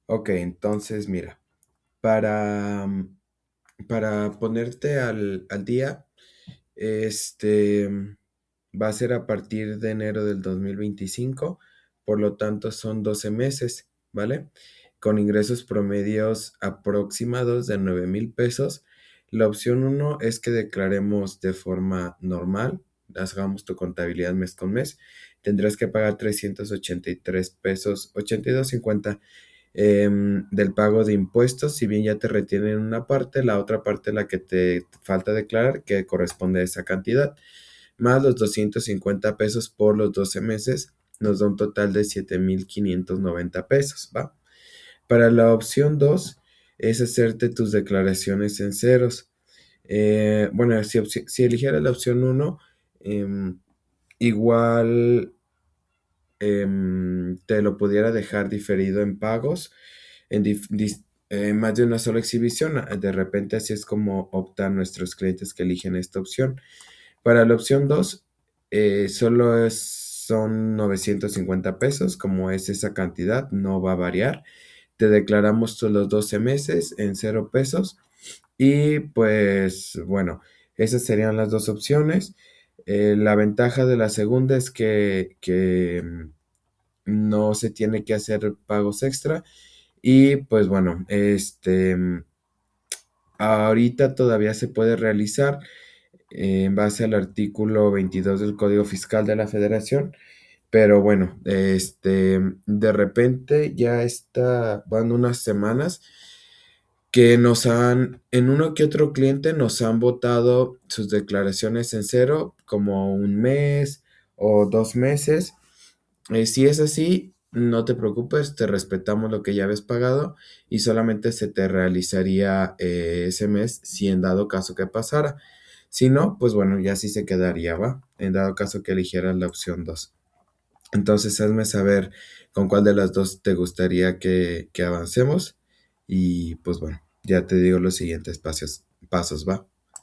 Ok, entonces mira, para, para ponerte al día, este va a ser a partir de enero del 2025, por lo tanto son 12 meses, ¿vale? Con ingresos promedios aproximados de 9,000 pesos. La opción uno es que declaremos de forma normal, hagamos tu contabilidad mes con mes. Tendrás que pagar 383 pesos, 82,50 del pago de impuestos, si bien ya te retienen una parte, la otra parte la que te falta declarar, que corresponde a esa cantidad, más los 250 pesos por los 12 meses, nos da un total de 7,590 pesos, ¿va? Para la opción 2 es hacerte tus declaraciones en ceros. Bueno, si eligieras la opción uno, igual te lo pudiera dejar diferido en pagos en más de una sola exhibición. De repente así es como optan nuestros clientes que eligen esta opción. Para la opción 2 son 950 pesos, como es esa cantidad, no va a variar. Te declaramos todos los 12 meses en 0 pesos y pues bueno, esas serían las dos opciones. La ventaja de la segunda es que no se tiene que hacer pagos extra y pues bueno, ahorita todavía se puede realizar en base al artículo 22 del Código Fiscal de la Federación, pero bueno, de repente ya van unas semanas que en uno que otro cliente nos han votado sus declaraciones en cero, como un mes o 2 meses. Si es así, no te preocupes, te respetamos lo que ya habías pagado y solamente se te realizaría ese mes si en dado caso que pasara. Si no, pues bueno, ya sí se quedaría, ¿va? En dado caso que eligieras la opción 2. Entonces, hazme saber con cuál de las dos te gustaría que avancemos y pues bueno, ya te digo los siguientes pasos, ¿va?